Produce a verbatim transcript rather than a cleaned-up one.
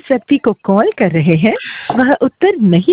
जिस व्यक्ति को कॉल कर रहे हैं वह उत्तर नहीं